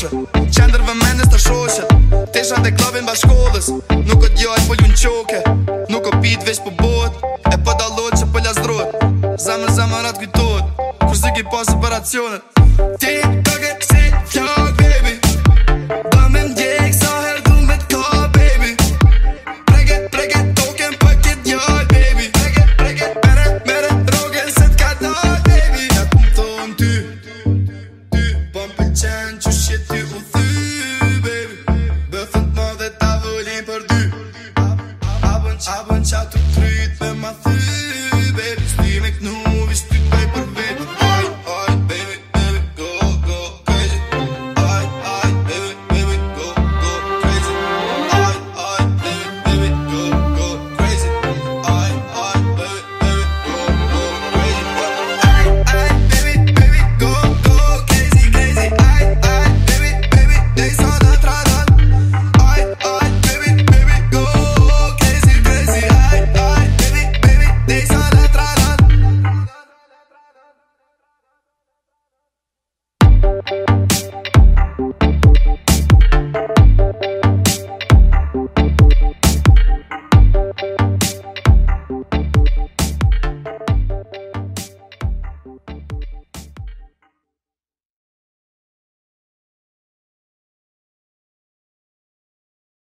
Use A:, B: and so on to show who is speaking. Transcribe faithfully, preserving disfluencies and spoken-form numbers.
A: shoqe. Qendër vëmendës të shoqet. Tesha dhe klavin bas shkollës. Nuk o t'joj po ju n'qoke. Nuk o pit veç po bot. E po dalot që po lasdrot. Zemër zemërat kujtot. Kur zë ki pas operacionet. Ti